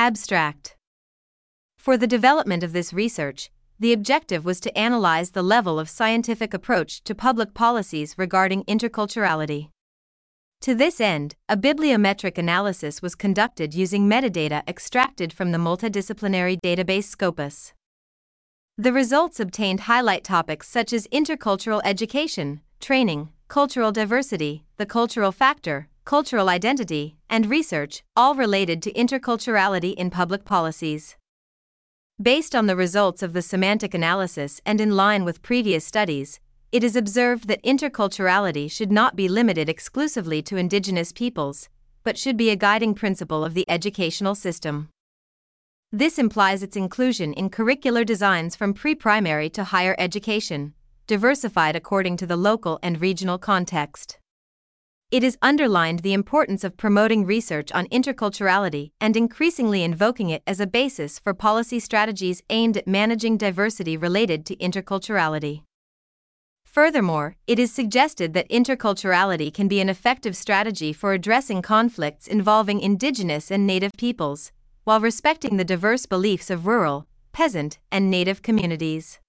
Abstract. For the development of this research, the objective was to analyze the level of scientific approach to public policies regarding interculturality. To this end, a bibliometric analysis was conducted using metadata extracted from the multidisciplinary database Scopus. The results obtained highlight topics such as intercultural education, training, cultural diversity, the cultural factor, cultural identity, and research, all related to interculturality in public policies. Based on the results of the semantic analysis and in line with previous studies, it is observed that interculturality should not be limited exclusively to indigenous peoples, but should be a guiding principle of the educational system. This implies its inclusion in curricular designs from pre-primary to higher education, diversified according to the local and regional context. It has underlined the importance of promoting research on interculturality and increasingly invoking it as a basis for policy strategies aimed at managing diversity related to interculturality. Furthermore, it is suggested that interculturality can be an effective strategy for addressing conflicts involving indigenous and native peoples, while respecting the diverse beliefs of rural, peasant, and native communities.